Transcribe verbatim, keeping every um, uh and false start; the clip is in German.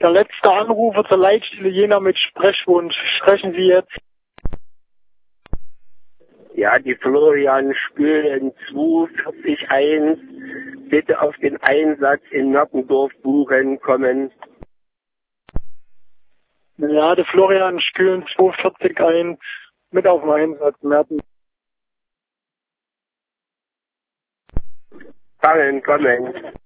Der letzte Anrufer zur Leitstelle Jena mit Sprechwunsch. Sprechen Sie jetzt. Ja, die Florian Spülen zwei vier eins. Bitte auf den Einsatz in Noppendorf buchen kommen. Ja, der Florian Spülen zwei vier eins mit auf dem Einsatz. Merten. Fangen, kommen.